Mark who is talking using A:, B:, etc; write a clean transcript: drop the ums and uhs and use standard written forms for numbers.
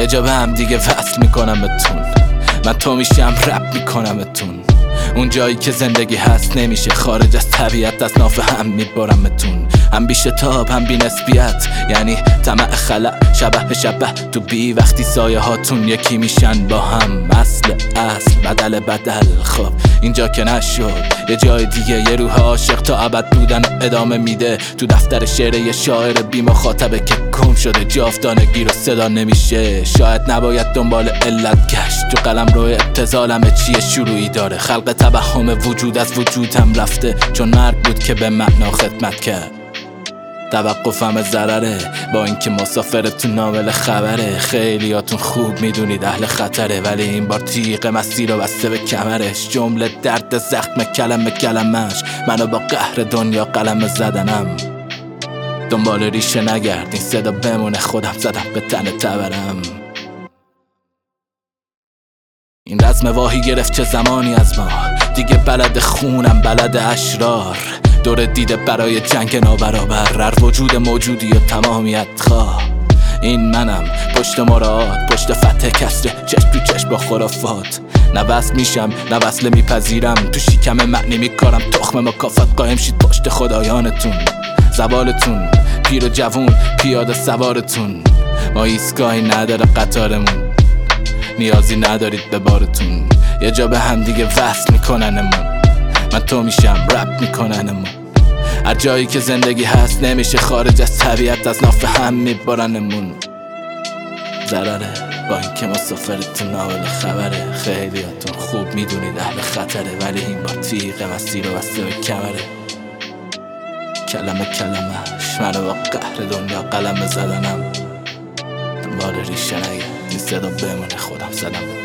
A: یه جا به هم دیگه وصل میکنمتون، من تو میشم رپ میکنمتون. اون جایی که زندگی هست نمیشه خارج از طبیعت، از ناف هم میبرمتون. هم بی شتاب هم بی نسبیت، یعنی طمع خلق شبه به شبه تو بی، وقتی سایه هاتون یکی میشن با هم. اصل بدل خب اینجا که نشد یه جای دیگه، یه روح عاشق تا ابد بودن ادامه میده. تو دفتر شعر یه شاعر بی مخاطبه که گم شده، جاودانگی رو صدا نمیشه. شاید نباید دنبال علت گشت، تو قلم رو ابتذالمه چیه شروعی داره. خلق توهم وجود از وجودم رفته، چون مرگ بود که به معنا خدمت کرد. توقفم ضرره با اینکه مسافر تو نامل خبره. خیلیاتون خوب میدونید اهل خطره، ولی این بار تیغ مسیر رو بسته به کمرش. جمله درد زخم کلمش، منو با قهر دنیا قلم زدنم. دنبال ریشه نگرد، این صدا بمونه، خودم زدم به تن تبرم. این رزم واهی گرفت چه زمانی از ما، دیگه بلد خونم بلد اشرار. دور دیده برای جنگ نابرابر، هر وجود موجودی و تمامیت خواه. این منم پشت مراد، پشت فتح کسره، چشم تو چشم با خرافات. نه وصل میشم نه وصله میپذیرم، تو شیکم معنی میکارم تخم مکافات. قایم شید پشت خدایانتون، زوالتون پیر و جوون پیاده سوارتون. ما ایستگاهی نداره قطارمون، نیازی ندارید به بارتون. یه جا به هم دیگه وصل میکننمون، من تو میشم رپ میکننمون. هر جایی که زندگی هست نمیشه خارج از طبیعت، از ناف هم میبرنمون. ضرره با اینکه مسافرتون ناول خبره. خیلیاتون خوب میدونید اهل خطره، ولی این بار تیغ مسیر رو بسته به کمره. کلمش منو با قهر دنیا قلم زدنم. دنبال ریشه نگرد، این صدا بمونه، خودم زدم.